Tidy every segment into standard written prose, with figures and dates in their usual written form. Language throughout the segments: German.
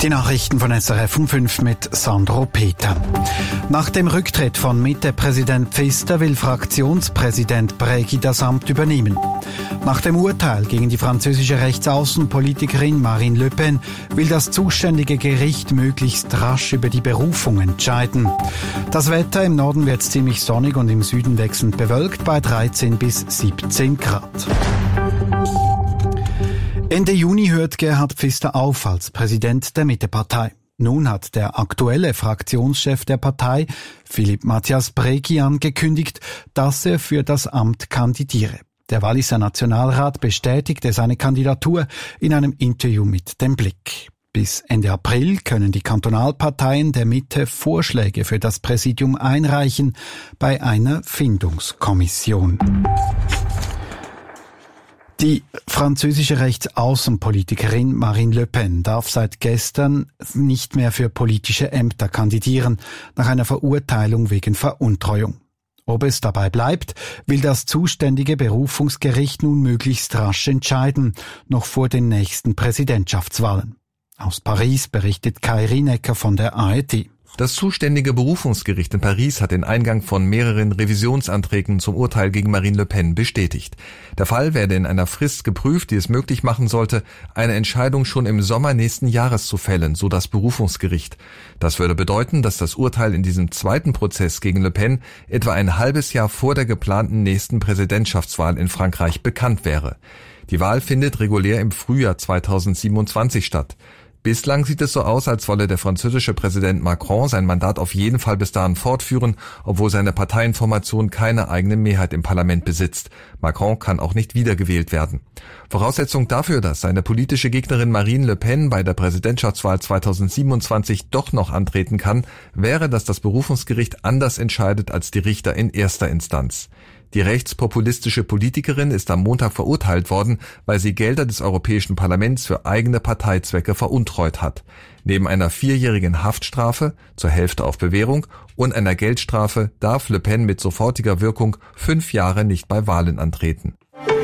Die Nachrichten von SRF um 5 mit Sandro Peter. Nach dem Rücktritt von Mitte-Präsident Pfister will Fraktionspräsident Brägi das Amt übernehmen. Nach dem Urteil gegen die französische Rechtsaußenpolitikerin Marine Le Pen will das zuständige Gericht möglichst rasch über die Berufung entscheiden. Das Wetter: im Norden wird es ziemlich sonnig und im Süden wechselnd bewölkt bei 13 bis 17 Grad. Ende Juni hört Gerhard Pfister auf als Präsident der Mitte-Partei. Nun hat der aktuelle Fraktionschef der Partei, Philippe Mathias Brägi, angekündigt, dass er für das Amt kandidiere. Der Walliser Nationalrat bestätigte seine Kandidatur in einem Interview mit dem Blick. Bis Ende April können die Kantonalparteien der Mitte Vorschläge für das Präsidium einreichen bei einer Findungskommission. Die französische Rechtsaußenpolitikerin Marine Le Pen darf seit gestern nicht mehr für politische Ämter kandidieren, nach einer Verurteilung wegen Veruntreuung. Ob es dabei bleibt, will das zuständige Berufungsgericht nun möglichst rasch entscheiden, noch vor den nächsten Präsidentschaftswahlen. Aus Paris berichtet Kai Rienecker von der ARD. Das zuständige Berufungsgericht in Paris hat den Eingang von mehreren Revisionsanträgen zum Urteil gegen Marine Le Pen bestätigt. Der Fall werde in einer Frist geprüft, die es möglich machen sollte, eine Entscheidung schon im Sommer nächsten Jahres zu fällen, so das Berufungsgericht. Das würde bedeuten, dass das Urteil in diesem zweiten Prozess gegen Le Pen etwa ein halbes Jahr vor der geplanten nächsten Präsidentschaftswahl in Frankreich bekannt wäre. Die Wahl findet regulär im Frühjahr 2027 statt. Bislang sieht es so aus, als wolle der französische Präsident Macron sein Mandat auf jeden Fall bis dahin fortführen, obwohl seine Parteienformation keine eigene Mehrheit im Parlament besitzt. Macron kann auch nicht wiedergewählt werden. Voraussetzung dafür, dass seine politische Gegnerin Marine Le Pen bei der Präsidentschaftswahl 2027 doch noch antreten kann, wäre, dass das Berufungsgericht anders entscheidet als die Richter in erster Instanz. Die rechtspopulistische Politikerin ist am Montag verurteilt worden, weil sie Gelder des Europäischen Parlaments für eigene Parteizwecke veruntreut hat. Neben einer 4-jährigen Haftstrafe, zur Hälfte auf Bewährung, und einer Geldstrafe darf Le Pen mit sofortiger Wirkung 5 Jahre nicht bei Wahlen antreten.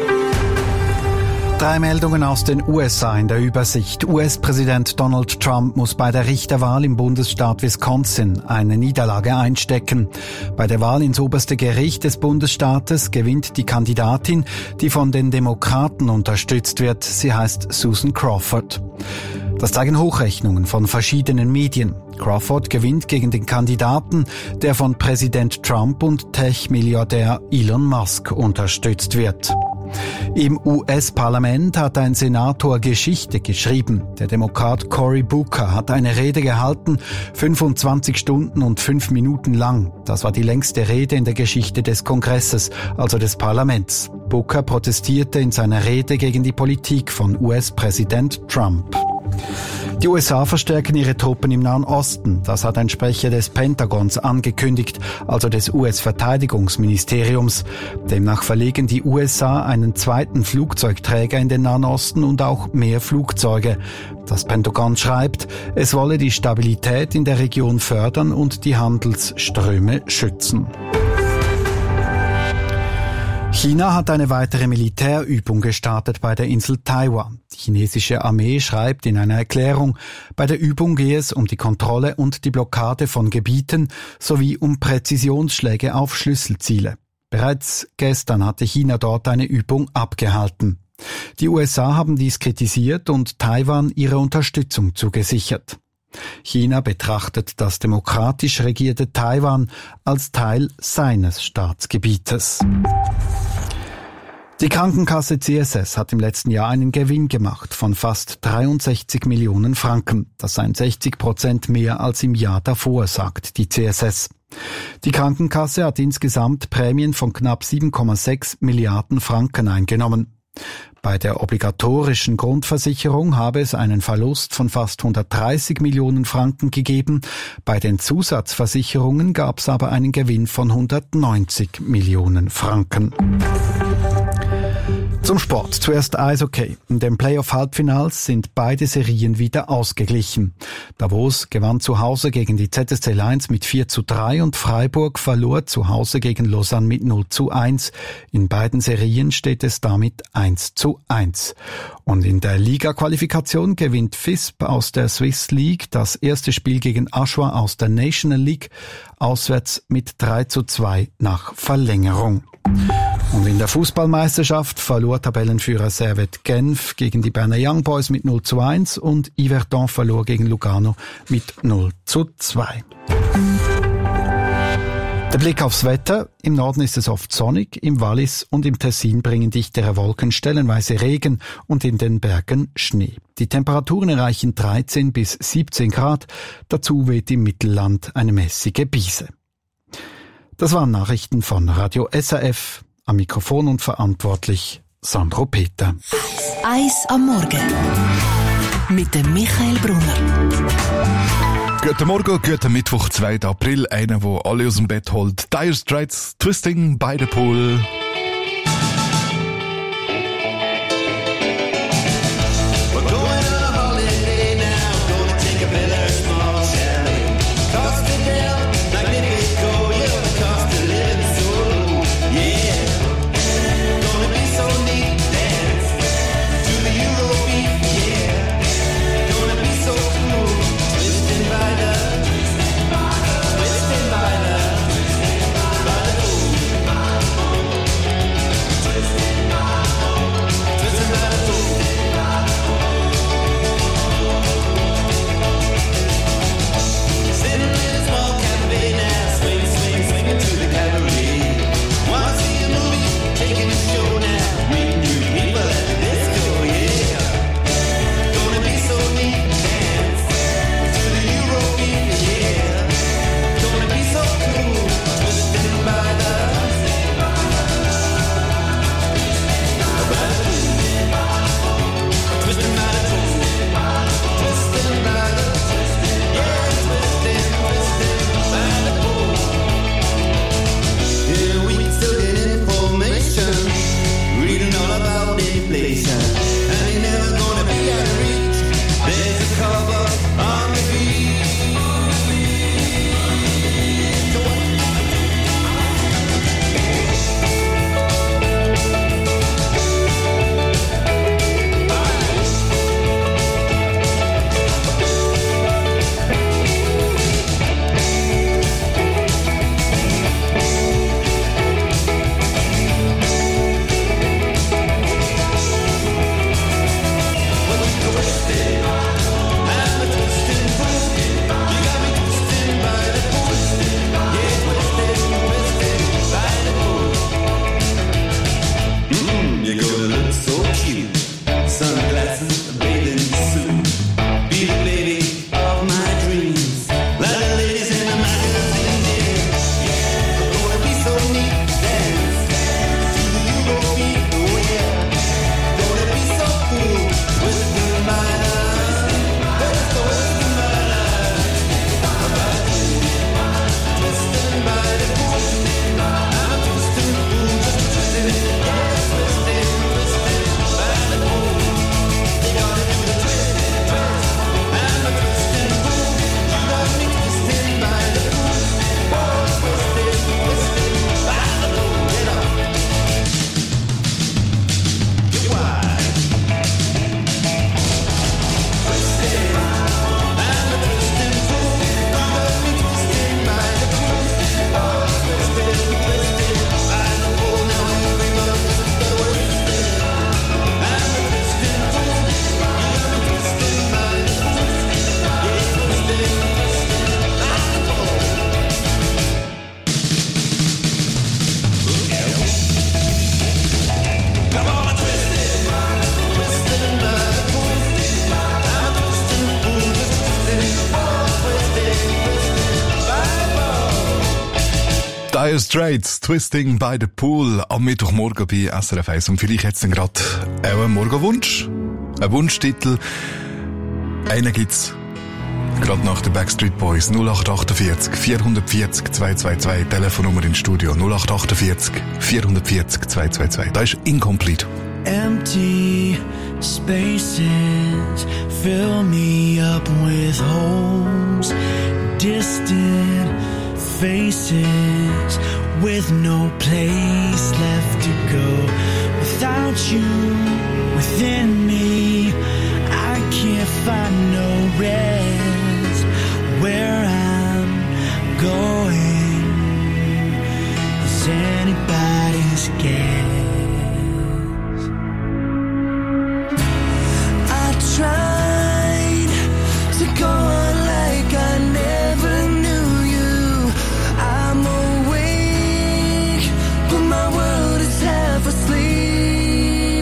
3 Meldungen aus den USA in der Übersicht. US-Präsident Donald Trump muss bei der Richterwahl im Bundesstaat Wisconsin eine Niederlage einstecken. Bei der Wahl ins oberste Gericht des Bundesstaates gewinnt die Kandidatin, die von den Demokraten unterstützt wird. Sie heißt Susan Crawford. Das zeigen Hochrechnungen von verschiedenen Medien. Crawford gewinnt gegen den Kandidaten, der von Präsident Trump und Tech-Milliardär Elon Musk unterstützt wird. Im US-Parlament hat ein Senator Geschichte geschrieben. Der Demokrat Cory Booker hat eine Rede gehalten, 25 Stunden und 5 Minuten lang. Das war die längste Rede in der Geschichte des Kongresses, also des Parlaments. Booker protestierte in seiner Rede gegen die Politik von US-Präsident Trump. Die USA verstärken ihre Truppen im Nahen Osten. Das hat ein Sprecher des Pentagons angekündigt, also des US-Verteidigungsministeriums. Demnach verlegen die USA einen zweiten Flugzeugträger in den Nahen Osten und auch mehr Flugzeuge. Das Pentagon schreibt, es wolle die Stabilität in der Region fördern und die Handelsströme schützen. China hat eine weitere Militärübung gestartet bei der Insel Taiwan. Die chinesische Armee schreibt in einer Erklärung, bei der Übung gehe es um die Kontrolle und die Blockade von Gebieten sowie um Präzisionsschläge auf Schlüsselziele. Bereits gestern hatte China dort eine Übung abgehalten. Die USA haben dies kritisiert und Taiwan ihre Unterstützung zugesichert. China betrachtet das demokratisch regierte Taiwan als Teil seines Staatsgebietes. Die Krankenkasse CSS hat im letzten Jahr einen Gewinn gemacht von fast 63 Millionen Franken. Das seien 60% mehr als im Jahr davor, sagt die CSS. Die Krankenkasse hat insgesamt Prämien von knapp 7,6 Milliarden Franken eingenommen. Bei der obligatorischen Grundversicherung habe es einen Verlust von fast 130 Millionen Franken gegeben. Bei den Zusatzversicherungen gab es aber einen Gewinn von 190 Millionen Franken. Zum Sport. Zuerst Eishockey. In den Playoff-Halbfinals sind beide Serien wieder ausgeglichen. Davos gewann zu Hause gegen die ZSC Lions mit 4:3 und Freiburg verlor zu Hause gegen Lausanne mit 0:1. In beiden Serien steht es damit 1:1. Und in der Liga-Qualifikation gewinnt Visp aus der Swiss League das erste Spiel gegen Aschua aus der National League auswärts mit 3:2 nach Verlängerung. Und in der Fußballmeisterschaft verlor Tabellenführer Servette Genf gegen die Berner Young Boys mit 0:1 und Yverdon verlor gegen Lugano mit 0:2. Der Blick aufs Wetter. Im Norden ist es oft sonnig, im Wallis und im Tessin bringen dichtere Wolken stellenweise Regen und in den Bergen Schnee. Die Temperaturen erreichen 13 bis 17 Grad. Dazu weht im Mittelland eine mäßige Brise. Das waren Nachrichten von Radio SRF. Am Mikrofon und verantwortlich Sandro Peter. Eis am Morgen mit dem Michael Brunner. Guten Morgen, guten Mittwoch, 2. April. Einer, der alle aus dem Bett holt. Dire Straits, Twisting by the Pool. Dire Straits, Twisting by the Pool, am Mittwochmorgen bei SRF 1. Und vielleicht jetzt gerade auch einen Morgenwunsch, einen Wunschtitel. Einen gibt's gerade nach den Backstreet Boys. 0848 440 222, Telefonnummer ins Studio 0848 440 222. Da ist Incomplete. Empty spaces fill me up with holes, distant faces with no place left to go. Without you within me, I can't find no rest. Where I'm going, is anybody's guess? Tried to go on like I never knew you. I'm awake, but my world is half asleep.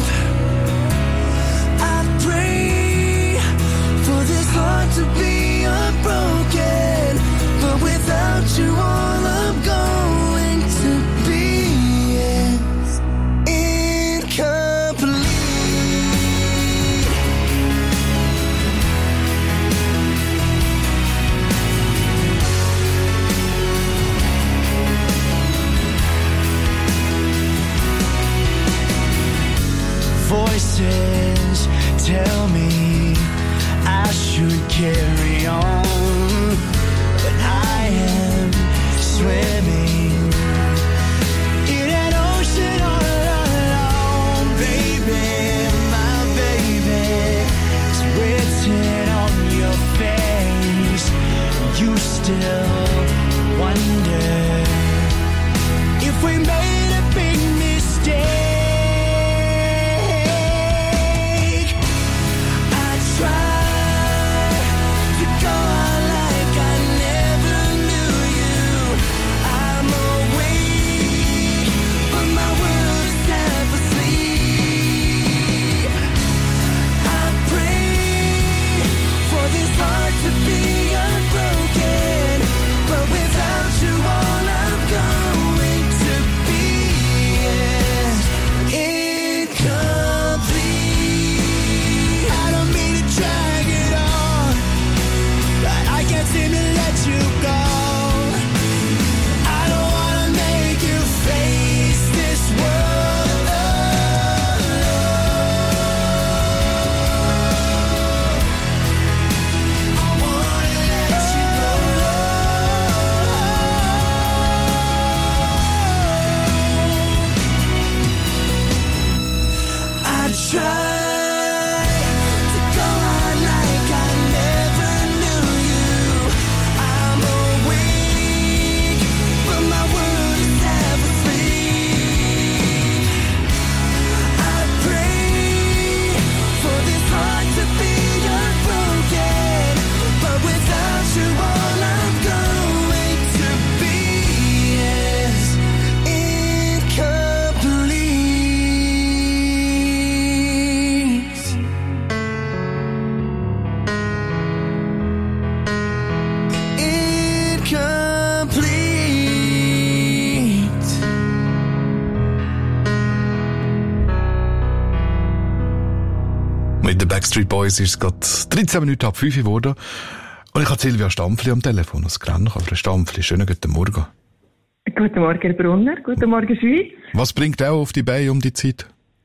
I pray for this heart to be unbroken, but without you all I'm going to be is incomplete. Voices tell me I should carry on, but I am swimming in an ocean all alone. Baby, my baby, it's written on your face. You still wonder if we made a big mistake. Mit den Backstreet Boys ist es gerade 13 Minuten ab 5 Uhr geworden. Und ich habe Silvia Stampfli am Telefon aus Grenach. Frau Stampfli, schönen guten Morgen. Guten Morgen, Herr Brunner. Guten Morgen, Schweiz. Was bringt auch auf die Beine um die Zeit?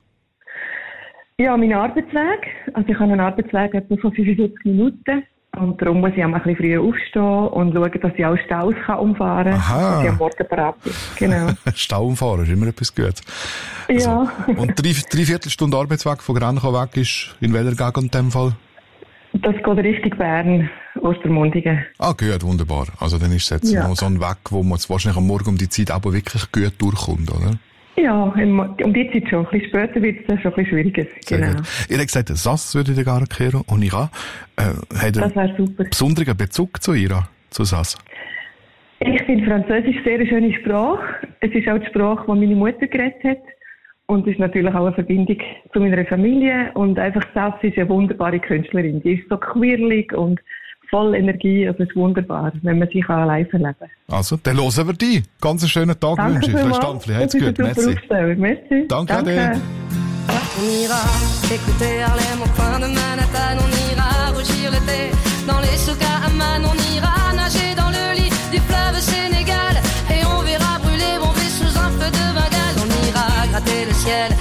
Ja, mein Arbeitsweg. Also ich habe einen Arbeitsweg etwa von 45 Minuten. Und darum muss ich auch mal ein bisschen früher aufstehen und schauen, dass ich auch Staus umfahren kann. Aha. Dass ich am Morgen bereit bin. Genau. Stau umfahren ist immer etwas Gutes. Ja. Also, und dreiviertel Stunde Arbeitsweg von Grenach weg ist in welcher Gegend in dem Fall? Das geht Richtung Bern, Ostermundigen. Ah, gut, wunderbar. Also dann ist es jetzt noch so ein Weg, wo man jetzt wahrscheinlich am Morgen um die Zeit aber wirklich gut durchkommt, oder? Ja, um die Zeit schon. Ein bisschen später wird es dann schon ein bisschen schwieriger. Genau. Ihr habt gesagt, Sass würde ihr gerne kehren und Ira. Hat das wäre super. Besonderen Bezug zu Ira, zu Sass? Ich finde Französisch sehr eine schöne Sprache. Es ist auch die Sprache, die meine Mutter geredet hat. Und es ist natürlich auch eine Verbindung zu meiner Familie. Und einfach Sass ist eine wunderbare Künstlerin. Die ist so quirlig und voll Energie. Also es ist wunderbar, wenn man sich live erleben kann. Also, dann hören wir die. Ganz einen schönen Tag wünsche ich. Frau Stampfli, habt's gut. Merci. Merci. Danke dir. On ira écouter Harlem au coin de Manhattan. On ira rougir l'été dans les souks à Amman. On ira nager dans le lit du fleuve Sénégal. Et on verra brûler Bombay sous un feu de Bengale. On ira gratter le ciel en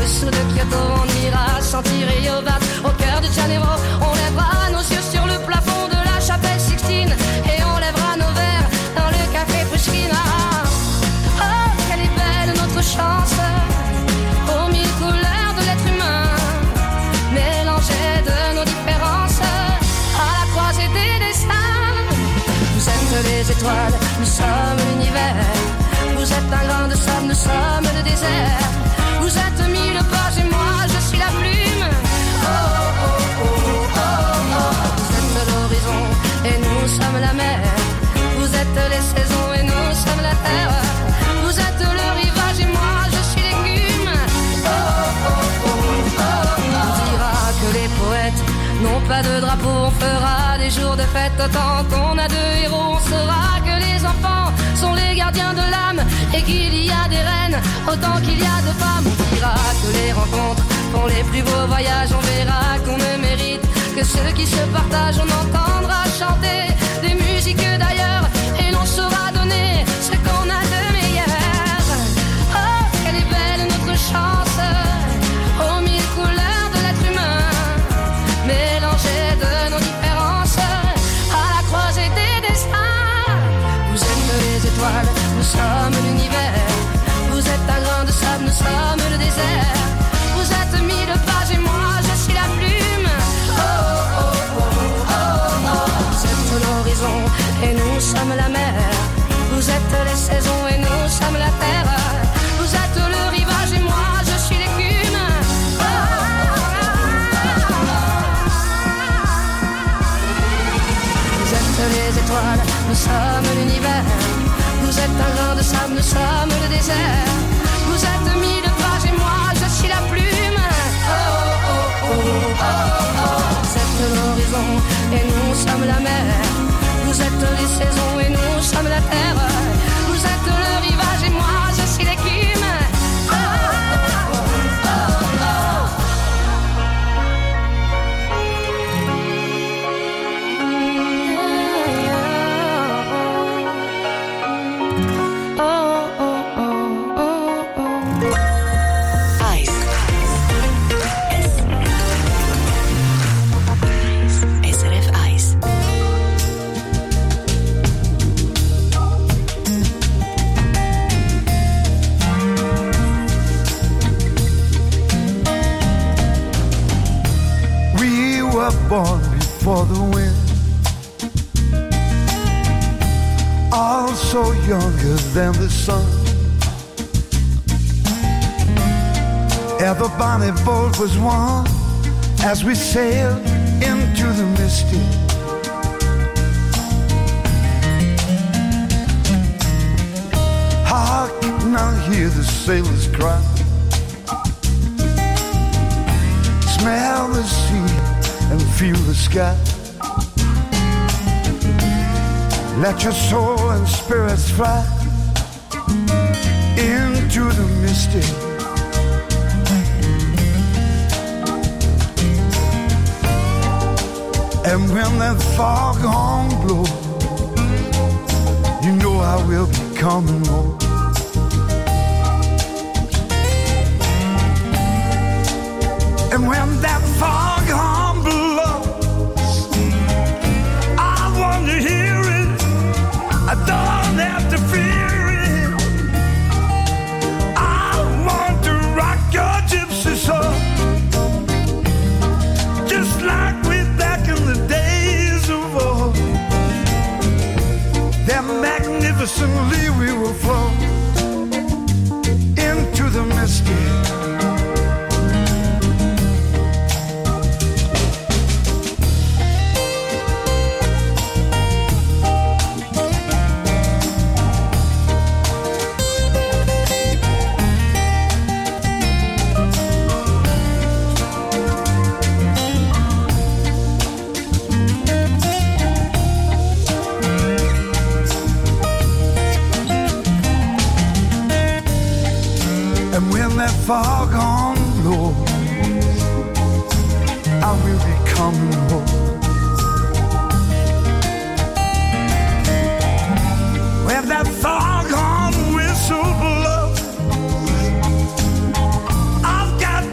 Au-dessous de Kyoto, on ira sentir Yobat. Au cœur de Janeiro, on lèvera nos yeux sur le plafond de la chapelle Sixtine et on lèvera nos verres dans le café Pushkin. Oh, quelle est belle notre chance, aux mille couleurs de l'être humain, mélangées de nos différences, à la croisée des destins. Vous êtes les étoiles, nous sommes l'univers. Vous êtes un grain de sable, nous sommes le désert. Vous êtes mille pages et moi je suis la plume. Oh, oh, oh, oh, oh. Vous êtes l'horizon et nous sommes la mer. Vous êtes les saisons et nous sommes la terre. Vous êtes le rivage et moi je suis l'écume. Oh, oh, oh, oh, oh. On dira que les poètes n'ont pas de drapeau. On fera des jours de fête tant qu'on a deux héros. On saura que les enfants sont les gardiens de l'âme et qu'il y a des reines autant qu'il y a de femmes. On dira que les rencontres font les plus beaux voyages. On verra qu'on ne mérite que ceux qui se partagent. On entendra chanter des musiques d'ailleurs et l'on saura donner ce qu'on a de meilleur. Oh, quelle est belle notre chance, aux mille couleurs de l'être humain, mélangées de nos différences, à la croisée des destins. Vous êtes les étoiles, nous sommes l'univers. Vous êtes un grain de sable, nous sommes le désert. Vous êtes mille pages et moi je suis la plume. Oh, oh, oh, oh, oh. Vous êtes l'horizon et nous sommes la mer. Vous êtes les saisons et nous sommes la terre. Vous êtes le rivage et moi je suis l'écume. Oh, oh, oh, oh. Vous êtes les étoiles, nous sommes l'univers. Vous êtes un grain de sable, nous sommes le désert. Vous êtes mille pages et moi je suis la plume. Oh, oh, oh, oh, oh. Vous êtes l'horizon et nous sommes la mer. Vous êtes les saisons et nous sommes la terre. Vous êtes le rivage et moi je suis l'écume. Oh, oh, oh, oh, oh. Born before the wind, also younger than the sun. Ever bonny boat was one as we sailed into the misty. Hark, now hear the sailors cry. Smell the sea and feel the sky. Let your soul and spirits fly into the mystic. And when that foghorn blows, you know I will be coming home. And when that foghorn blows, I want to hear it. I don't have to fear it. I want to rock your gypsy soul, just like we back in the days of old. Then magnificently we will flow into the mystic. Foghorn blows, I will be coming home. When that foghorn whistle blows, I've got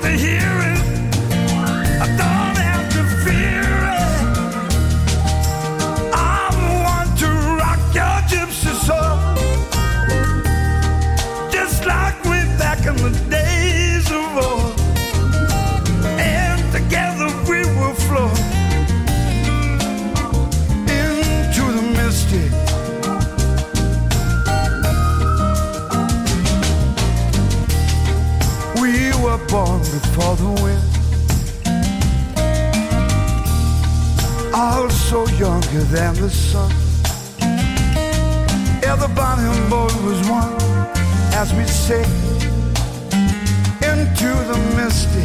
were born before the wind. Also younger than the sun. Yeah, the Bonnie boy was one as we sailed into the misty.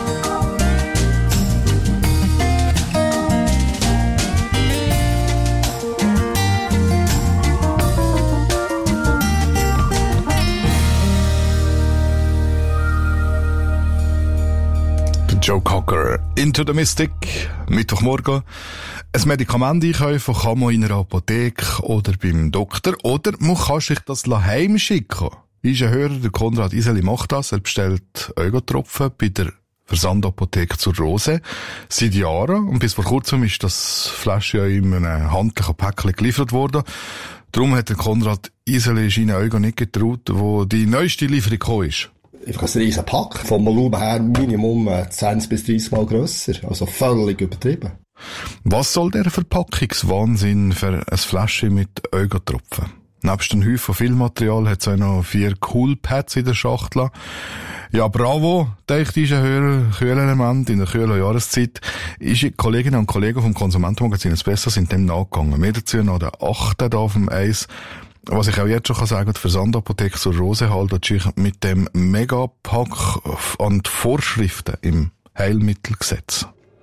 Joe Cocker, Into the Mystic, Mittwochmorgen. Ein Medikament einkaufen kann man in einer Apotheke oder beim Doktor, oder man kann sich das heimschicken. Ist ein Hörer, der Konrad Iseli macht das. Er bestellt Eugotropfen bei der Versandapotheke zur Rose seit Jahren. Und bis vor kurzem ist das Fläschchen in einem handlichen Päckchen geliefert worden. Darum hat der Konrad Iseli seinen Eugo nicht getraut, wo die neueste Lieferung gekommen ist. Einfach ein riesen Pack. Vom Volumen her Minimum 20 bis 30 Mal grösser. Also völlig übertrieben. Was soll der Verpackungswahnsinn für ein Fläschchen mit Eugotropfen? Nebst einem Haufen Filmmaterial hat es auch noch 4 Coolpads in der Schachtel. Ja, bravo, denkt dieser Kühlelement in der kühlen Jahreszeit. Ist Kolleginnen und Kollegen vom Konsumentenmagazin Espresso sind dem nachgegangen. Mehr dazu noch der 8. da auf dem Eis. Was ich auch jetzt schon sagen kann, die Versandapotheke zur Rose haltet sich mit dem Megapack an die Vorschriften im Heilmittelgesetz.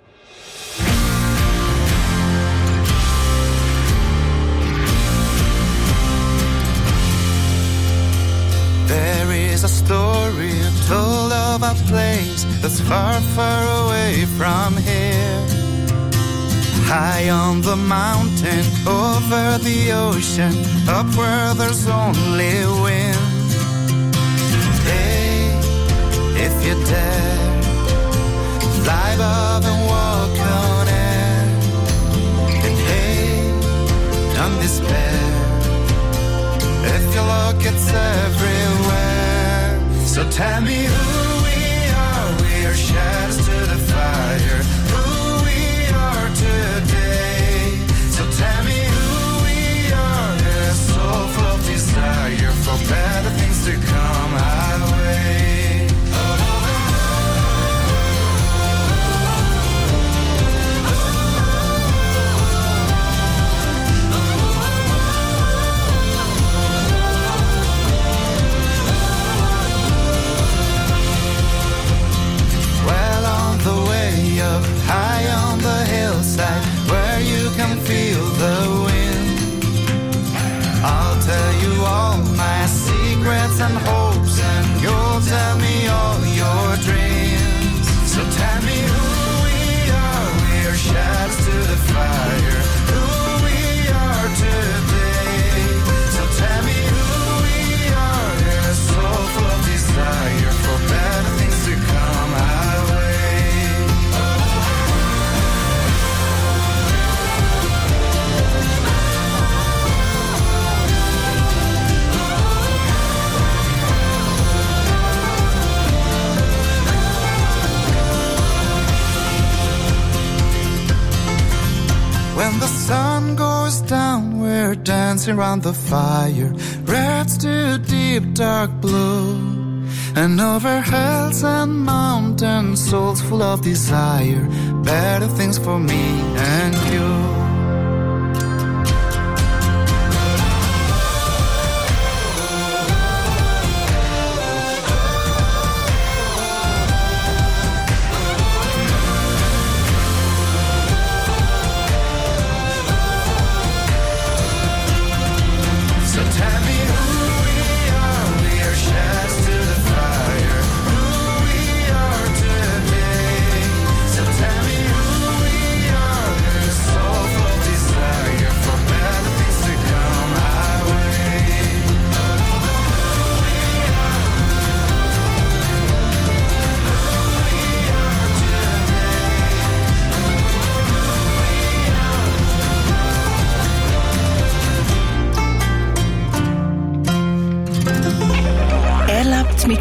There is a story told of a place that's far, far away from here. High on the mountain, over the ocean, up where there's only wind. Hey, if you dare, fly above and walk on air. And hey, don't despair, if you look it's everywhere. So tell me who we are, we are shadows to the fire. Today, so tell me who we are. There's so full of desire for better things to come our way. Well, on the way up, high on the hillside, where you can feel the wind, I'll tell you all my secrets and hopes, and you'll tell me all your dreams. So tell me who we are shadows to the fire, who we are today. So tell me who we are, there's so full of desire for better things to come our way. When the sun goes down, we're dancing around the fire. Red's too deep, dark blue. And over hills and mountains, souls full of desire. Better things for me and you. So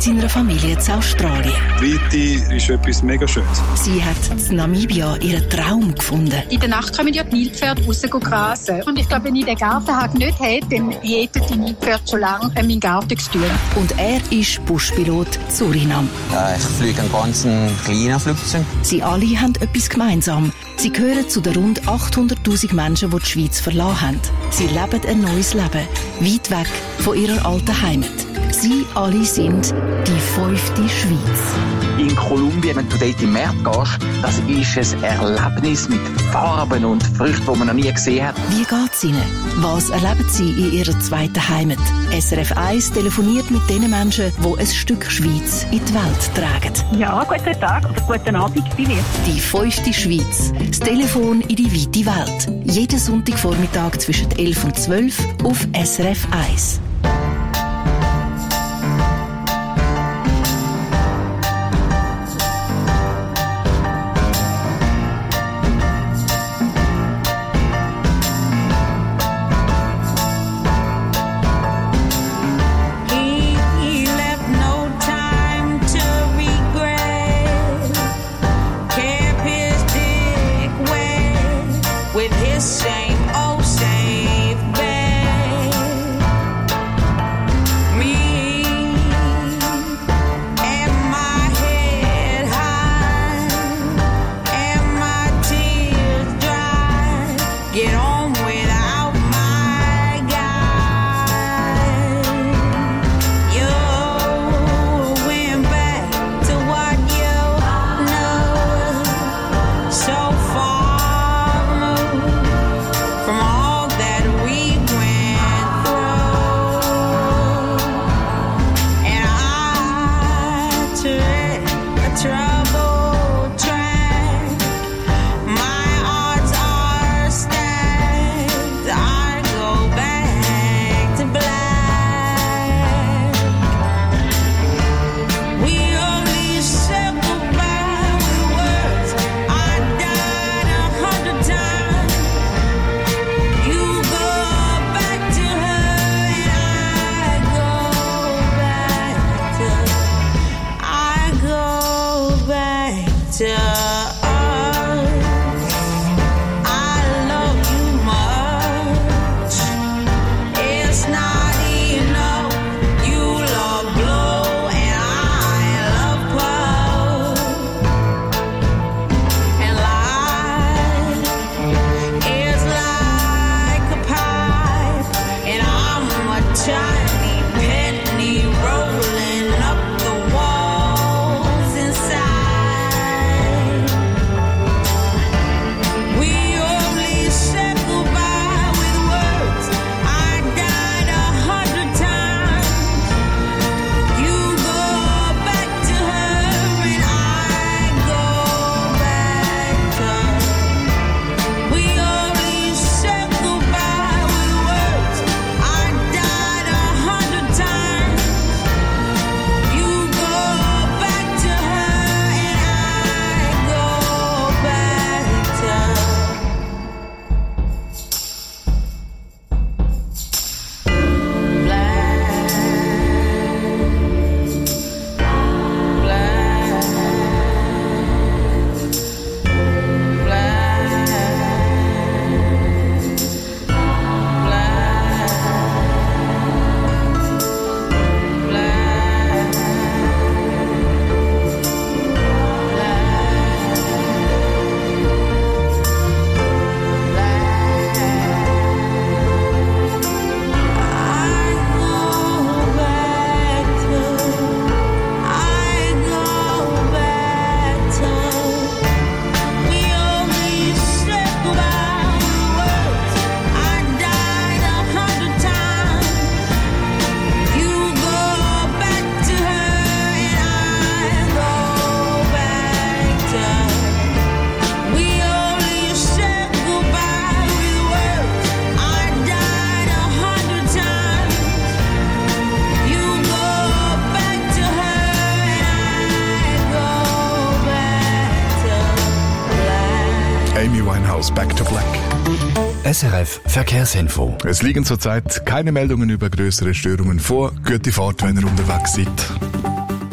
seiner Familie in Australien. Die Weite ist etwas mega Schönes. Sie hat in Namibia ihren Traum gefunden. In der Nacht kommen ja die Nilpferde raus grasen. Und ich glaube, wenn ich den Gartenhag nicht hätte, dann hätten die Nilpferde schon lange meinen Garten gestürmt. Und er ist Buschpilot Suriname. Ja, ich fliege ein ganz kleines Flugzeug. Sie alle haben etwas gemeinsam. Sie gehören zu den rund 800'000 Menschen, die die Schweiz verlassen haben. Sie leben ein neues Leben, weit weg von ihrer alten Heimat. Sie alle sind die 5. Schweiz. In Kolumbien, wenn du dort im März gehst, das ist ein Erlebnis mit Farben und Früchten, die man noch nie gesehen hat. Wie geht's Ihnen? Was erleben Sie in Ihrer zweiten Heimat? SRF 1 telefoniert mit den Menschen, die ein Stück Schweiz in die Welt tragen. Ja, guten Tag oder guten Abend bei mir. Die 5. Schweiz. Das Telefon in die weite Welt. Jeden Sonntagvormittag zwischen 11 und 12 auf SRF 1. Back to Black. SRF Verkehrsinfo. Es liegen zurzeit keine Meldungen über größere Störungen vor. Gute Fahrt, wenn ihr unterwegs seid.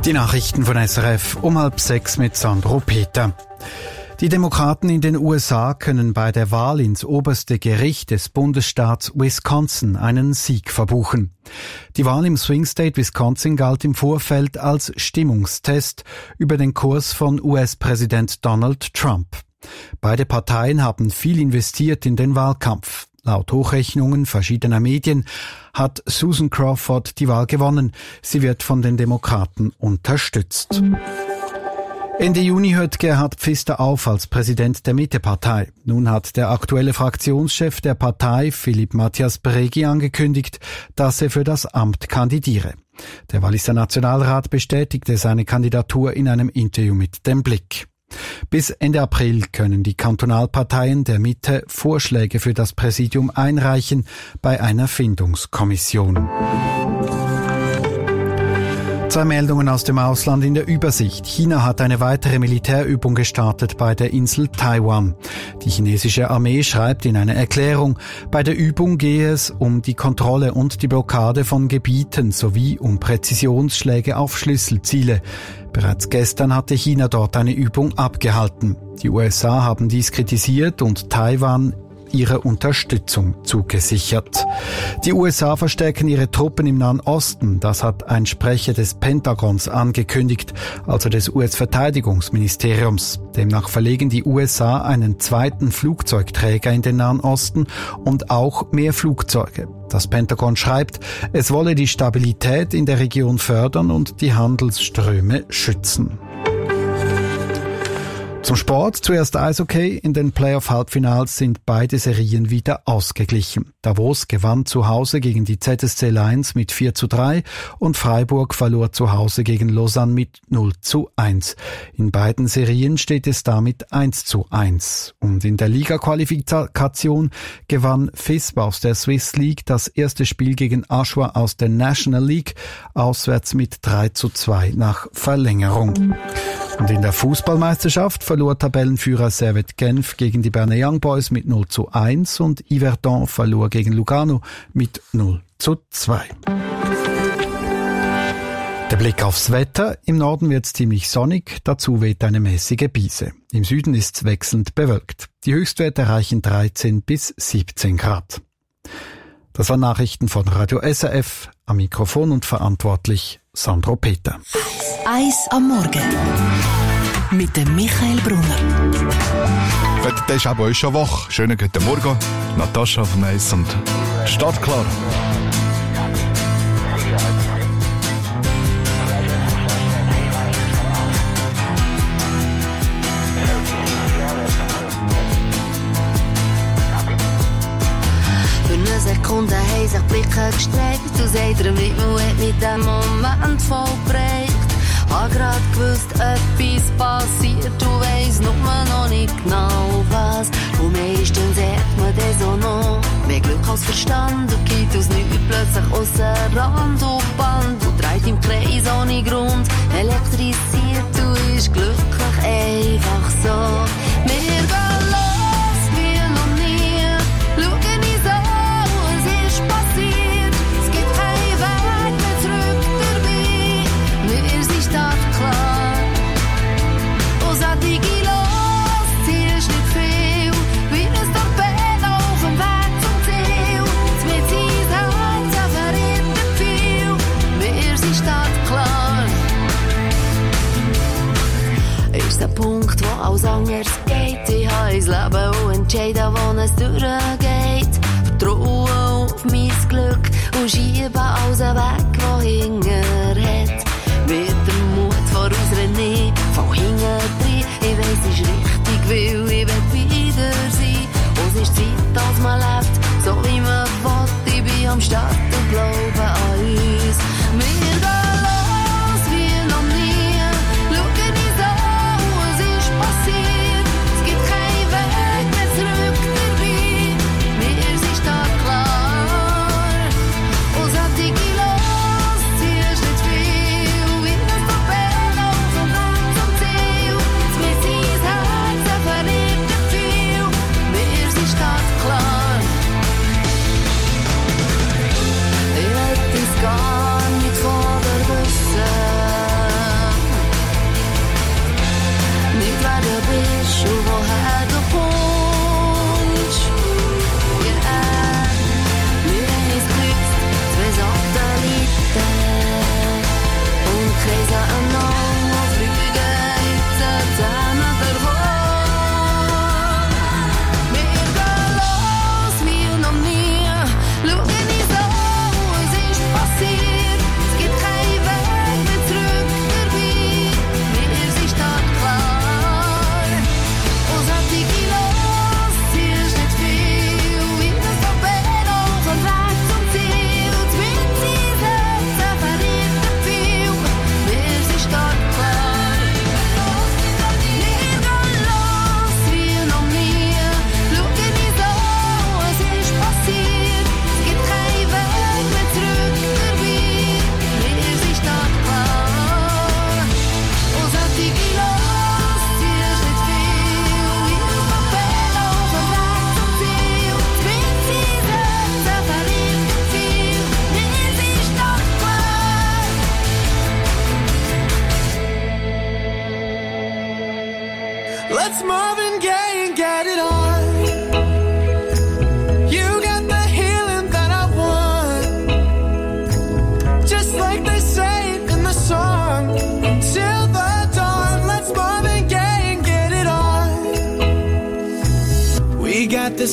Die Nachrichten von SRF um 5:30 mit Sandro Peter. Die Demokraten in den USA können bei der Wahl ins oberste Gericht des Bundesstaats Wisconsin einen Sieg verbuchen. Die Wahl im Swing State Wisconsin galt im Vorfeld als Stimmungstest über den Kurs von US-Präsident Donald Trump. Beide Parteien haben viel investiert in den Wahlkampf. Laut Hochrechnungen verschiedener Medien hat Susan Crawford die Wahl gewonnen. Sie wird von den Demokraten unterstützt. Ende Juni hört Gerhard Pfister auf als Präsident der Mitte-Partei. Nun hat der aktuelle Fraktionschef der Partei, Philipp Matthias Bregi, angekündigt, dass er für das Amt kandidiere. Der Walliser Nationalrat bestätigte seine Kandidatur in einem Interview mit dem Blick. Bis Ende April können die Kantonalparteien der Mitte Vorschläge für das Präsidium einreichen bei einer Findungskommission. 2 Meldungen aus dem Ausland in der Übersicht. China hat eine weitere Militärübung gestartet bei der Insel Taiwan. Die chinesische Armee schreibt in einer Erklärung, bei der Übung gehe es um die Kontrolle und die Blockade von Gebieten sowie um Präzisionsschläge auf Schlüsselziele. Bereits gestern hatte China dort eine Übung abgehalten. Die USA haben dies kritisiert und Taiwan ihre Unterstützung zugesichert. Die USA verstärken ihre Truppen im Nahen Osten. Das hat ein Sprecher des Pentagons angekündigt, also des US-Verteidigungsministeriums. Demnach verlegen die USA einen zweiten Flugzeugträger in den Nahen Osten und auch mehr Flugzeuge. Das Pentagon schreibt, es wolle die Stabilität in der Region fördern und die Handelsströme schützen. Zum Sport, zuerst Eishockey. In den Playoff-Halbfinals sind beide Serien wieder ausgeglichen. Davos gewann zu Hause gegen die ZSC Lions mit 4:3 und Freiburg verlor zu Hause gegen Lausanne mit 0:1. In beiden Serien steht es damit 1:1. Und in der Liga-Qualifikation gewann FISB aus der Swiss League das erste Spiel gegen Aschua aus der National League, auswärts mit 3:2 nach Verlängerung. Und in der Fußballmeisterschaft verlor Tabellenführer Servette Genf gegen die Berner Young Boys mit 0:1 und Yverdon verlor gegen Lugano mit 0:2. Der Blick aufs Wetter. Im Norden wird es ziemlich sonnig, dazu weht eine mäßige Brise. Im Süden ist es wechselnd bewölkt. Die Höchstwerte erreichen 13 bis 17 Grad. Das waren Nachrichten von Radio SRF. Am Mikrofon und verantwortlich Sandro Peter. Eis am Morgen mit dem Michael Brunner. Das ist aber schon wach. Schönen guten Morgen. Natascha von Eis und startklar. Für eine Sekunde haben sich die Blicke gestreckt und sagt der Himmel hat mit dem Moment vollbringt. Hab grad gewusst, etwas passiert, du weiss nur noch nicht genau was. Und meistens sagt man das auch noch. Mehr Glück als Verstand und geht aus nichts plötzlich ausser Rand und Band und dreht im Kreis ohne Grund. Elektrisiert, du bist glücklich einfach so. Wir gehen los wie noch nie, schauen uns an, was ist passiert. Es gibt keinen Weg mehr zurück dabei. Wir sind startklar. Und sag ich los, ziehst nicht viel, wie ein Torpedo auf dem Weg zum Ziel. Mit sein Herz verrät viel. Wir sind startklar. Ist der Punkt, wo alles anders geht. Ich habe ins Leben auch entschieden, wo es durchgeht. Vertraue auf mein Glück und schiebe alles weg, was hinger hat. Mit dem Mut voraus rennen, von hinten rein. Ich weiss, es ist richtig, weil ich will wieder sein. Und es ist Zeit, dass man lebt, so wie man will. Ich bin am Start und glaube an uns. Wir gehen los wie noch nie, schauen uns an, was ist passiert. Es gibt keinen Weg mehr zurück dabei. Wir sind startklar. Und sag ich los, ziehst nicht viel, wie ein Torpedo vom Weg zum Ziel. Mit sein Herz verrät viel. Wir sind startklar. Ich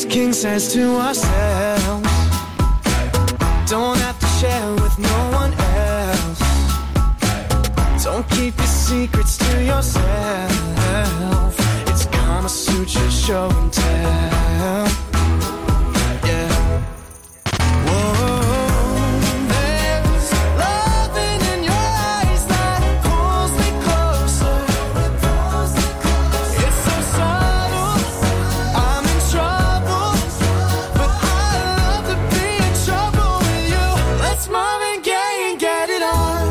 king size to ourselves. Don't have to share with no one else. Don't keep your secrets to yourself. It's Kama Sutra show and tell. Yeah. Whoa. There's loving in your eyes that pulls me closer. It's so subtle, I'm in trouble, but I love to be in trouble with you. Let's Marvin Gaye and get it on.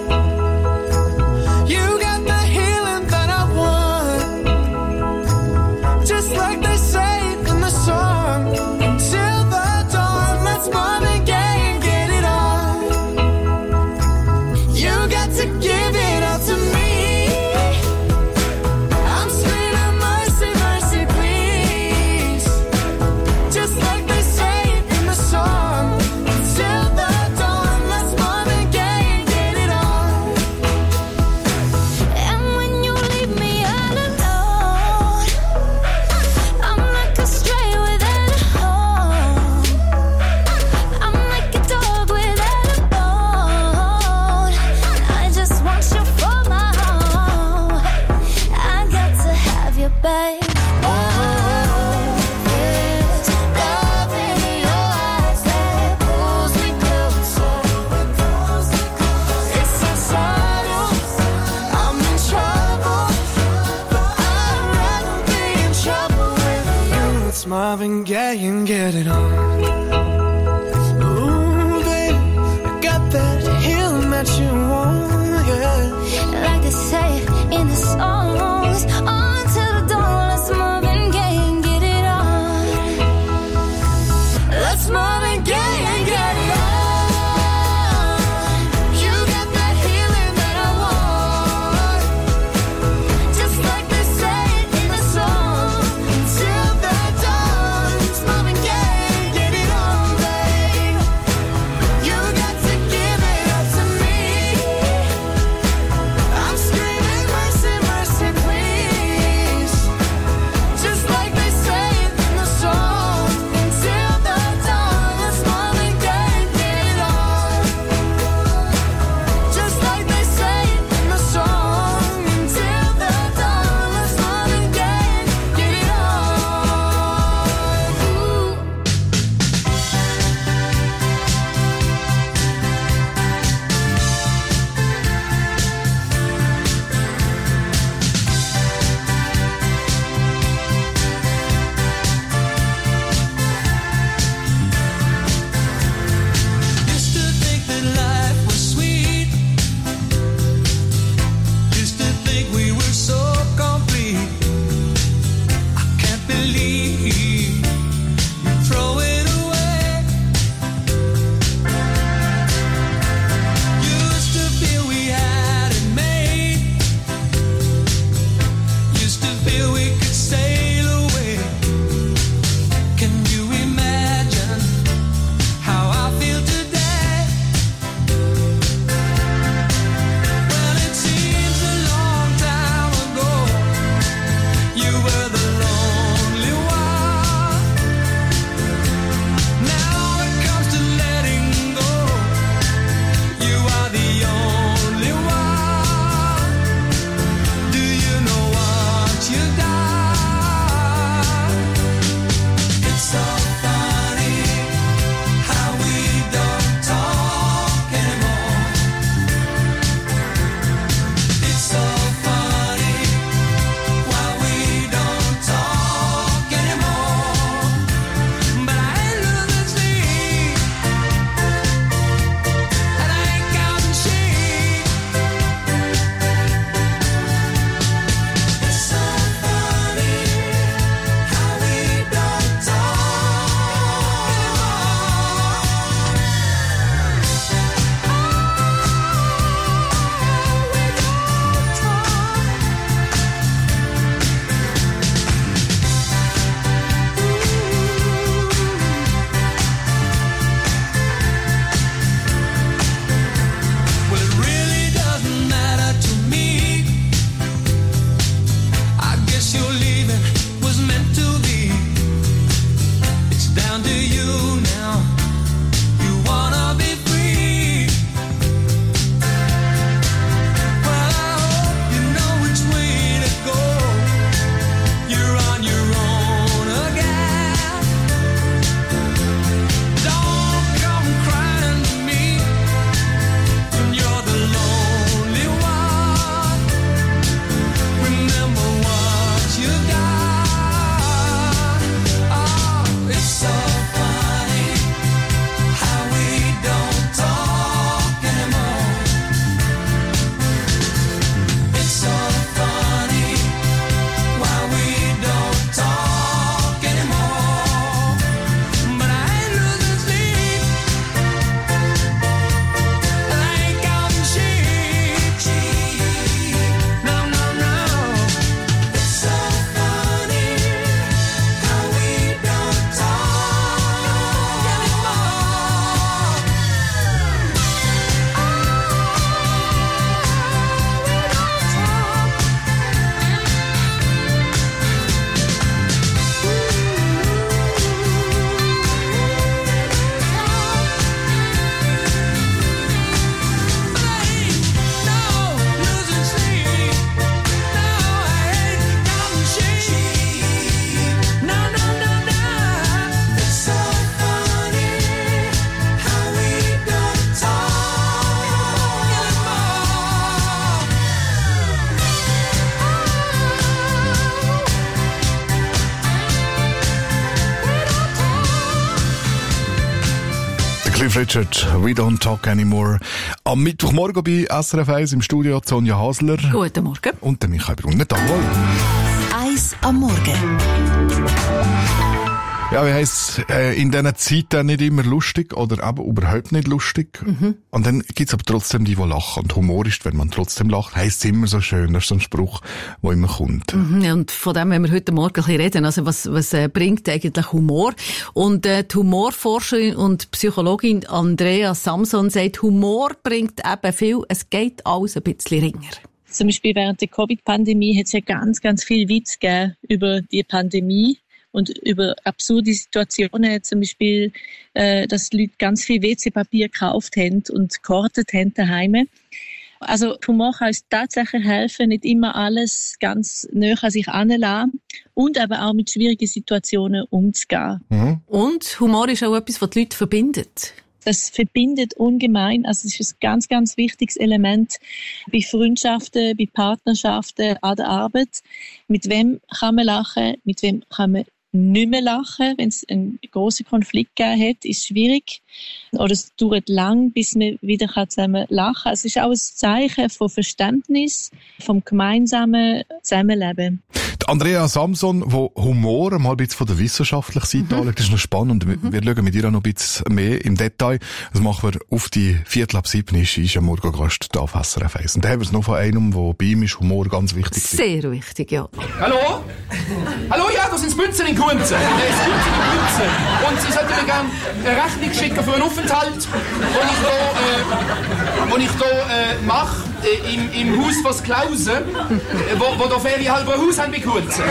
You got the healing that I want, just like they say in the song. Until the dawn, let's Marvin Gaye and get it on. You got to give it all to me. I'm screaming mercy, mercy, please. Just like they say in the song. Until the dawn, let's Marvin Gaye and get it on. And when you leave me all alone, I'm like a stray without a home. I'm like a dog without a bone. I just want you for my home. I got to have you, babe. There's love in your eyes that pulls me closer. It's so subtle, I'm in trouble, but I'd rather be in trouble with you. Let's Marvin Gaye and get it on. Ooh, baby, I got that healing that you want, yeah. Like they say in the songs, on to the dawn, let's Marvin Gaye and get it on. Let's Marvin Gaye and get it on. You got that healing that I want, just like they say in the song. Until the dawn, let's Marvin Gaye and get it on, babe. You got to give it up to me. I'm screaming mercy, mercy, please. Just like they say in the song. Until the dawn, now. You wanna be free. Well, I hope you know which way to go. You're on your own again. Don't come crying to me when you're the lonely one. Remember what you got. Oh, it's so funny how we don't talk anymore. It's so funny why we don't talk anymore. But I ain't losing sleep. And I ain't counting sheep. No, no, no. It's so funny how we don't talk anymore. Cliff Richard, We Don't Talk Anymore. Am Mittwochmorgen bei SRF 1 im Studio Sonja Hasler. Guten Morgen. Und der Michael Brunner. Eis am Morgen. Ja, wie heisst in diesen Zeiten nicht immer lustig oder eben überhaupt nicht lustig. Und dann gibt's aber trotzdem die lachen. Und Humor ist, wenn man trotzdem lacht, heisst es immer so schön. Das ist so ein Spruch, der immer kommt. Und von dem wollen wir heute Morgen ein bisschen reden. Also was bringt eigentlich Humor? Und die Humorforscherin und Psychologin Andrea Samson sagt, Humor bringt eben viel. Es geht alles ein bisschen ringer. Zum Beispiel während der Covid-Pandemie hat es ja ganz, ganz viel Witz gegeben über die Pandemie und über absurde Situationen. Zum Beispiel, dass die Leute ganz viel WC-Papier gekauft haben und gehortet haben daheim. Also Humor kann uns tatsächlich helfen, nicht immer alles ganz nahe an sich heranzulassen und aber auch mit schwierigen Situationen umzugehen. Und Humor ist auch etwas, was die Leute verbindet. Das verbindet ungemein. Also es ist ein ganz, ganz wichtiges Element bei Freundschaften, bei Partnerschaften, an der Arbeit. Mit wem kann man lachen, mit wem kann man nicht mehr lachen. Wenn es einen grossen Konflikt gegeben hat, ist es schwierig. Oder es dauert lang, bis man wieder zusammen lachen kann. Es ist auch ein Zeichen von Verständnis, vom gemeinsamen Zusammenleben. Die Andrea Samson, die Humor mal ein bisschen von der wissenschaftlichen Seite anschaut, das ist noch spannend. Wir schauen mit ihr auch noch ein bisschen mehr im Detail. Das machen wir auf die 6:45 ist ein Morgengast hier auf SRF 1. Und da haben wir es noch von einem, der bei ihm ist, Humor ganz wichtig. Sehr wichtig, ja. Hallo? Hallo, ja, das sind Münzen in Kunzen. Und Sie sollten mir gerne eine Rechnung schicken für einen Aufenthalt, den ich hier mache, im Haus von Klausen, wo da ferienhalber Haus haben bei Kunzen.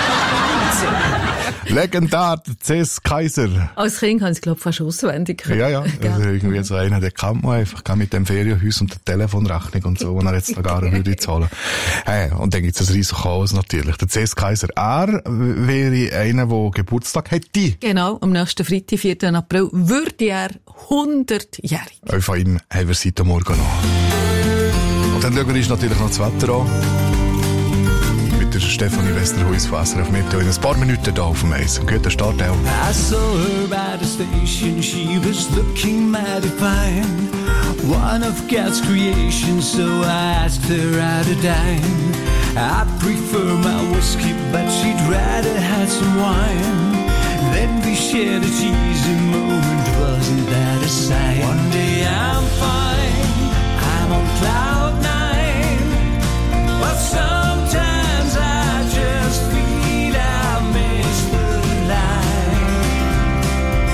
Legendär, der C.S. Kaiser. Als Kind haben sie, glaube ich, fast auswendig können. Ja. Also irgendwie so einer, der kann man einfach mit dem Ferienhaus und der Telefonrechnung und so, wenn er jetzt noch gar nicht würde zahlen. Und dann gibt's ein riesen Chaos natürlich. Der C.S. Kaiser, er wäre einer, der Geburtstag hätte. Genau, am nächsten Freitag, 4. April, würde er 100-jährig. Von ihm haben wir seit morgen noch. Und dann schauen wir uns natürlich noch das Wetter an. Mit der Stefanie Westerhuis von SRF Meteo in ein paar Minuten hier auf dem Eis. Einen guten Start auch. I saw her at a station, she was looking mighty fine. One of God's creations, so I asked her out a dime. I prefer my whiskey, but she'd rather have some wine. Then we shared a cheesy moment, wasn't that a sign? One day I'm fine, I'm on cloud nine, but sometimes I just feel I missed the line.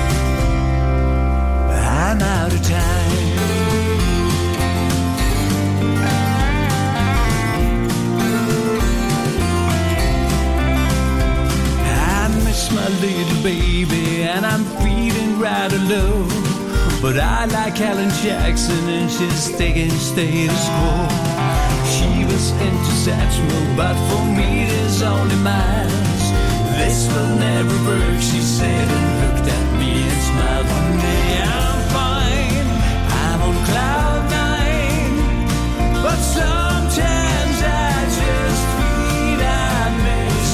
I'm out of time. My little baby, and I'm feeling rather low. But I like Helen Jackson and she's taking status quo. She was into Satchmo, but for me there's only miles. This will never work, she said and looked at me and smiled. One day I'm fine, I'm on cloud nine, but sometimes I just feel I miss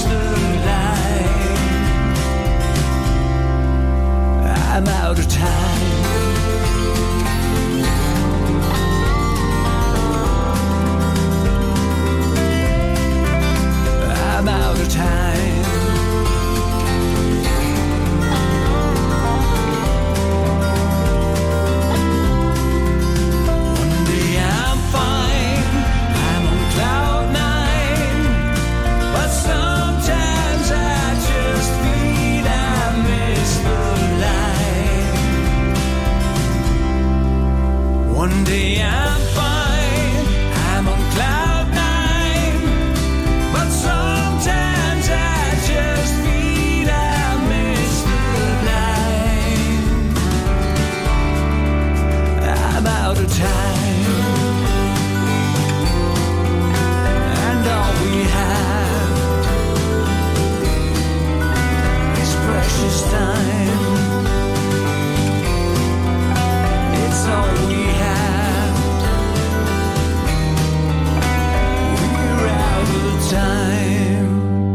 the line. I'm out of time. I'm out of time. One day I'm fine, I'm on cloud nine, but sometimes I just feel I miss the line. One day I'm fine, I'm on cloud nine, but sometimes I just feel I miss the line. I'm out of time, and all we have is precious time. It's all we have. We're out of time.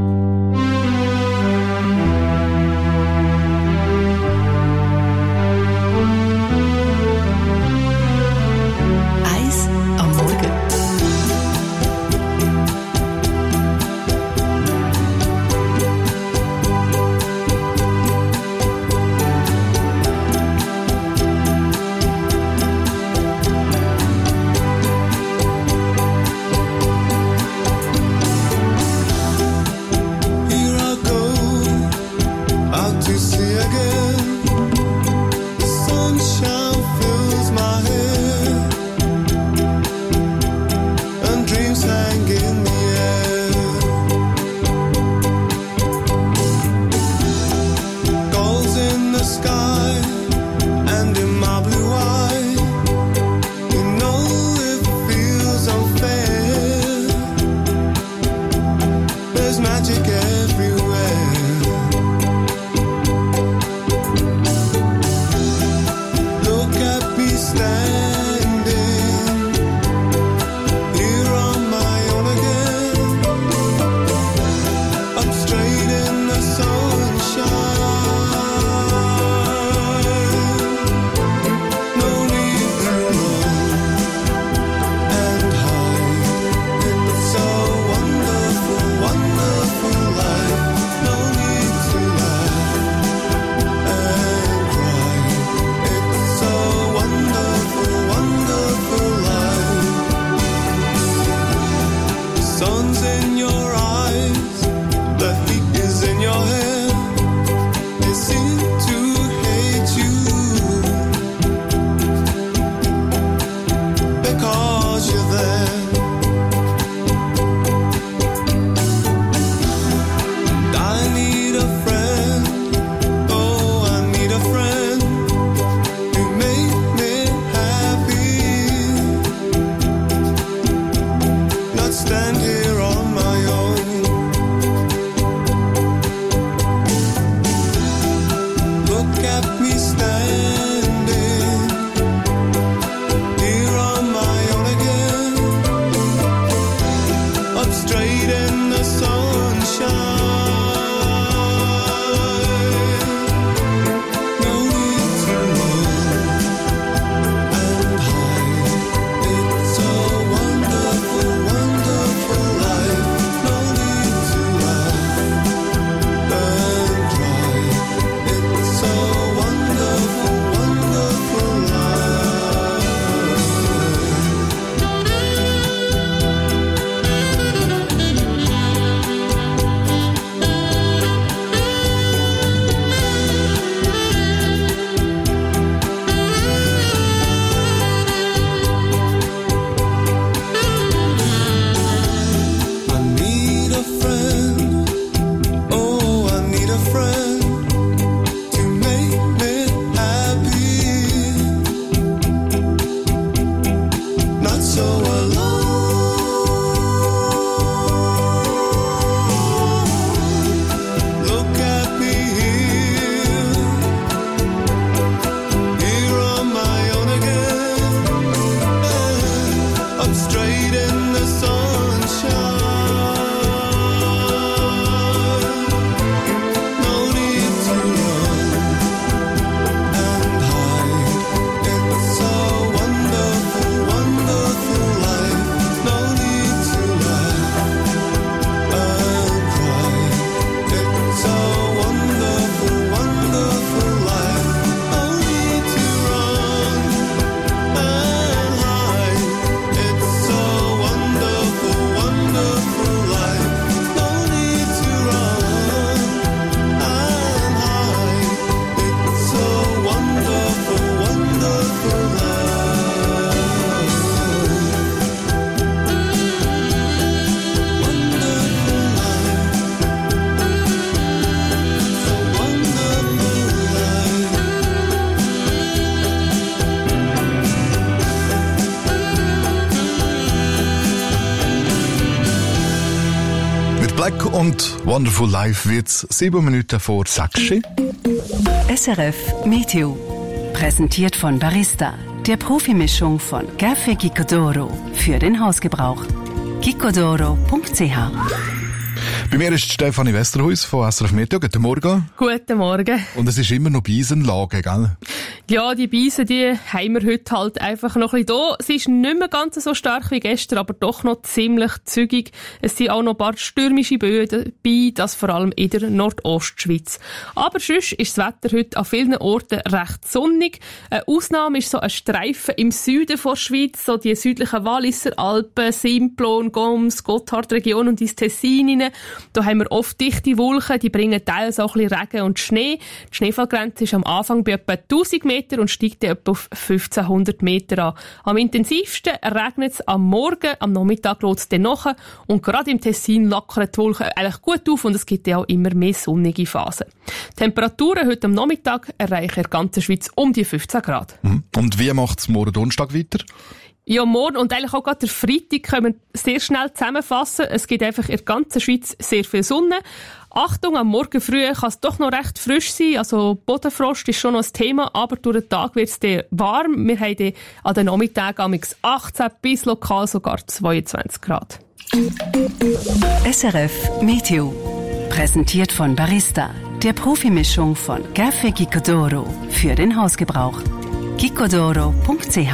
Eis am Morgen. Here I go, out to sea again. The sunshine fills my hair, and dreams hang in the air. Gulls in the sky, and in my blue eye, you know it feels unfair. There's magic everywhere. Look at me standing here on my own again, up straight in the sunshine. No need to run and hide. It's a wonderful, wonderful life. No need to laugh and cry. It's a wonderful, wonderful life. The sun's in your eyes, the heat is in your hair. They seem to hate you because you're there. I need a friend, oh, I need a friend to make me happy, not stand here on my own. Look at me standing here on my own again, up straight in the sunshine. No need to run and hide. It's a wonderful, wonderful life. No need to laugh and cry. It's a wonderful, Rock und Wonderful Life wird's 7 Minuten vor 6. SRF Meteo. Präsentiert von Barista, der Profimischung von Café Gicodoro für den Hausgebrauch. gicodoro.ch. Bei mir ist Stefanie Westerhuis von SRF Meteo. Guten Morgen. Guten Morgen. Und es ist immer noch Beisenlage, gell? Ja, die Beisen, die haben wir heute halt einfach noch ein bisschen da. Sie ist nicht mehr ganz so stark wie gestern, aber doch noch ziemlich zügig. Es sind auch noch ein paar stürmische Böen dabei, das vor allem in der Nordostschweiz. Aber sonst ist das Wetter heute an vielen Orten recht sonnig. Eine Ausnahme ist so ein Streifen im Süden der Schweiz, so die südlichen Walliser Alpen, Simplon, Goms, Gotthardregion und ins Tessin hinein. Da haben wir oft dichte Wolken, die bringen teils auch ein bisschen Regen und Schnee. Die Schneefallgrenze ist am Anfang bei etwa 1000 Meter und steigt dann etwa auf 1500 Meter an. Am intensivsten regnet es am Morgen, am Nachmittag lässt es dann nach und gerade im Tessin lockern die Wolken eigentlich gut auf und es gibt ja auch immer mehr sonnige Phasen. Die Temperaturen heute am Nachmittag erreichen in der ganzen Schweiz um die 15 Grad. Und wie macht es morgen Donnerstag weiter? Ja, morgen und eigentlich auch gerade der Freitag können wir sehr schnell zusammenfassen. Es gibt einfach in der ganzen Schweiz sehr viel Sonne. Achtung, am Morgen früh kann es doch noch recht frisch sein. Also Bodenfrost ist schon noch ein Thema, aber durch den Tag wird es dann warm. Wir haben dann an den Nachmittagen 18 bis lokal sogar 22 Grad. SRF Meteo. Präsentiert von Barista, der Profimischung von Café Gicodoro für den Hausgebrauch. gicodoro.ch.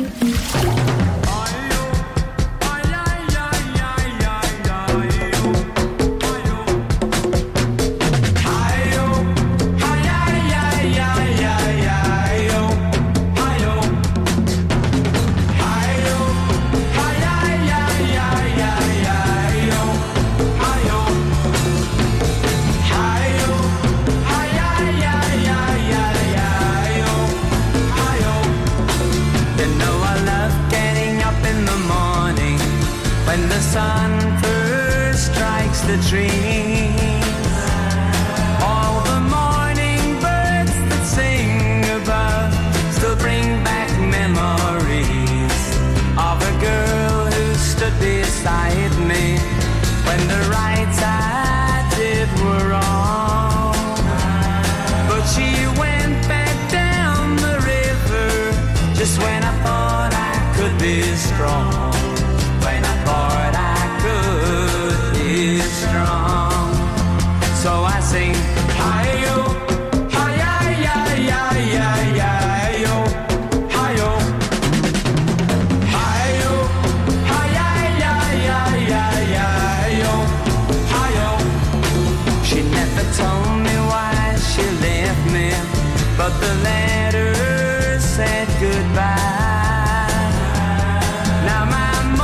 The sun first strikes the trees. All the morning birds that sing above still bring back memories of a girl who stood beside me when the rights I did were wrong. But she went back down the river just when I thought I could be strong. When I thought I could be strong, so I sing hi-yo, hi-yi-yi-yi-yi-yi-yo, hi-yo, hi-yo, hi-yi-yi-yi-yi-yi-yo, hi-yo. She never told me why she left me, but the letter said goodbye. Now my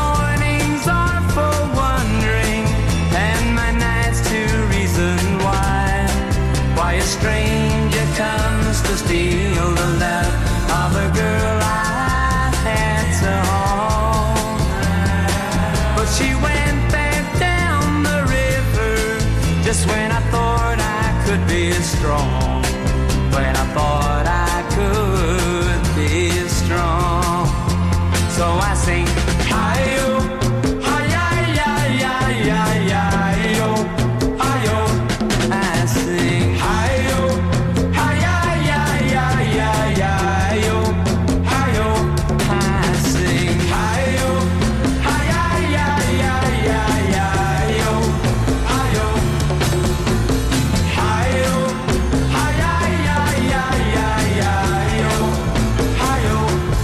a stranger comes to steal the love of a girl I had to hold. But she went back down the river just when I thought I could be strong. When I thought I could be strong. So I sing hi-yo, hi-yi-yi-yi-yi-yi-yo, hi-yo. I sing hi-yo, hi-yi-yi-yi-yi-yi-yo, hi-yo. I sing hi-yo, hi-yi-yi-yi-yi-yi-yo, hi-yo. Hi-yo, hi-yi-yi-yi-yi-yi-yo, hi-yo.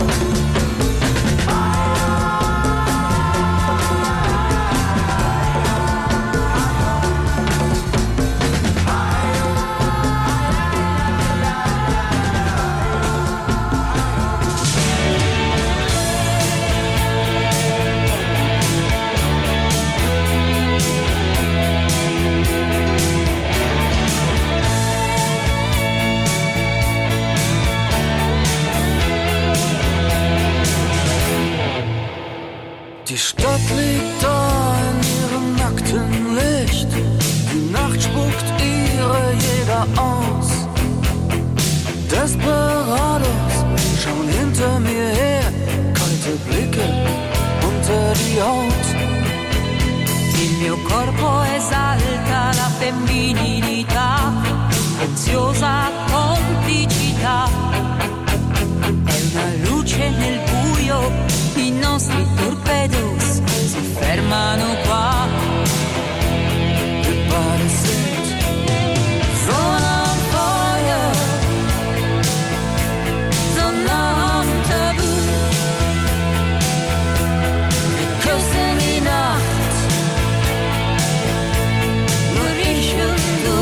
Die Stadt liegt da in ihrem nackten Licht. Die Nacht spuckt ihre Jäger aus. Desperados schauen hinter mir her. Kalte Blicke unter die Haut. Il mio corpo esala femminilità, preziosa complicità. È una luce nel buio, i nostri torpedos si fermano qua. But it's it, thrown on fire, so on taboo. Wir küssen die Nacht, nur ich und du.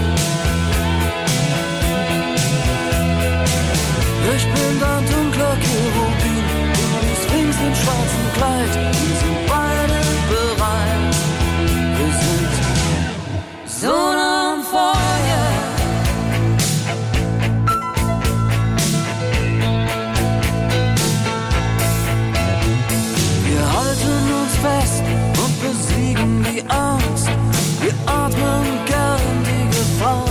Ich bin dein dunkler Cherubin, du springst im schwarzen Kleid, wir sind beide bereit. Wir sind so on fire. Wir halten uns fest und besiegen die Angst. Wir atmen gern die Gefahr.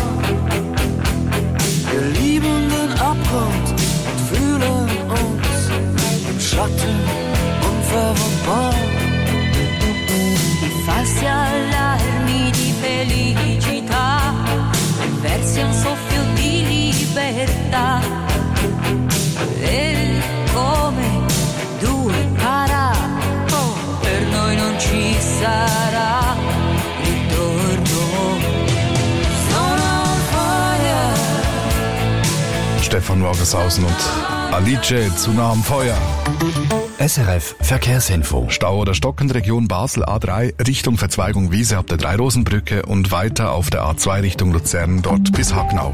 Wir lieben den Abgrund und fühlen uns im Schatten unverwundbar. Di falsi allarmi di felicità, versi a un soffio di libertà. E come due para, per noi non ci sarà ritorno. Sono on fire. Stefan Wagenshausen und Alice zu nah am Feuer. SRF Verkehrsinfo. Stau oder stockende Region Basel A3 Richtung Verzweigung Wiese ab der Dreirosenbrücke und weiter auf der A2 Richtung Luzern, dort bis Hacknau.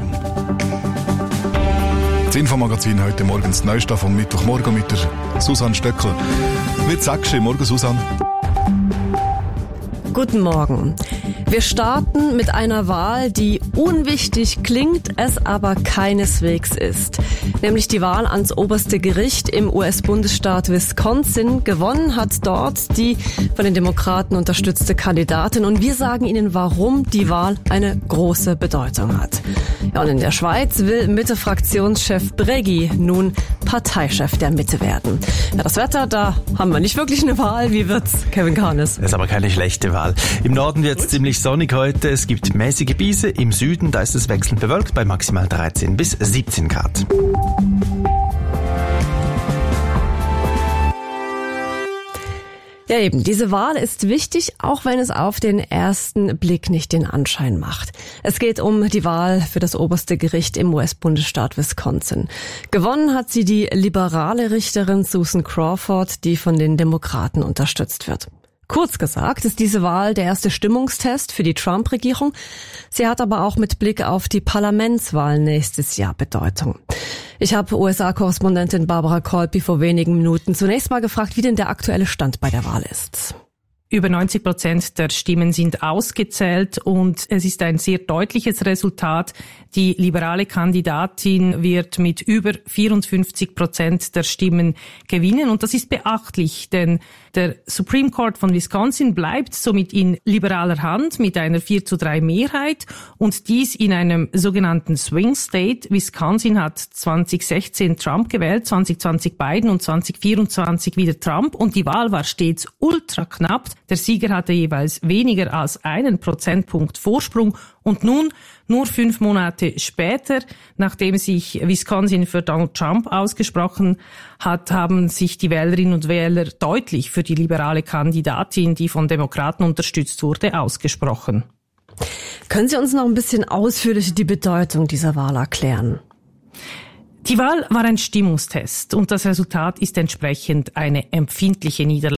Das Infomagazin heute morgens Neustadt vom Mittwochmorgen mit der Susanne Stöckel. Wie sagst du? Morgen, Susanne? Guten Morgen. Wir starten mit einer Wahl, die unwichtig klingt, es aber keineswegs ist. Nämlich die Wahl ans oberste Gericht im US-Bundesstaat Wisconsin. Gewonnen hat dort die von den Demokraten unterstützte Kandidatin. Und wir sagen Ihnen, warum die Wahl eine große Bedeutung hat. Ja, und in der Schweiz will Mitte-Fraktionschef Bregui nun Parteichef der Mitte werden. Ja, das Wetter, da haben wir nicht wirklich eine Wahl. Wie wird's, Kevin Karnes? Das ist aber keine schlechte Wahl. Im Norden wird es ziemlich sonnig heute. Es gibt mäßige Biese. Im Süden, da ist es wechselnd bewölkt bei maximal 13 bis 17 Grad. Ja eben, diese Wahl ist wichtig, auch wenn es auf den ersten Blick nicht den Anschein macht. Es geht um die Wahl für das oberste Gericht im US-Bundesstaat Wisconsin. Gewonnen hat sie die liberale Richterin Susan Crawford, die von den Demokraten unterstützt wird. Kurz gesagt ist diese Wahl der erste Stimmungstest für die Trump-Regierung. Sie hat aber auch mit Blick auf die Parlamentswahl nächstes Jahr Bedeutung. Ich habe USA-Korrespondentin Barbara Kolpi vor wenigen Minuten zunächst mal gefragt, wie denn der aktuelle Stand bei der Wahl ist. Über 90% der Stimmen sind ausgezählt und es ist ein sehr deutliches Resultat. Die liberale Kandidatin wird mit über 54% der Stimmen gewinnen und das ist beachtlich, denn der Supreme Court von Wisconsin bleibt somit in liberaler Hand mit einer 4:3 Mehrheit und dies in einem sogenannten Swing State. Wisconsin hat 2016 Trump gewählt, 2020 Biden und 2024 wieder Trump und die Wahl war stets ultra knapp. Der Sieger hatte jeweils weniger als 1 Prozentpunkt Vorsprung und nun, nur 5 Monate später, nachdem sich Wisconsin für Donald Trump ausgesprochen hat, haben sich die Wählerinnen und Wähler deutlich für die liberale Kandidatin, die von Demokraten unterstützt wurde, ausgesprochen. Können Sie uns noch ein bisschen ausführlicher die Bedeutung dieser Wahl erklären? Die Wahl war ein Stimmungstest und das Resultat ist entsprechend eine empfindliche Niederlage.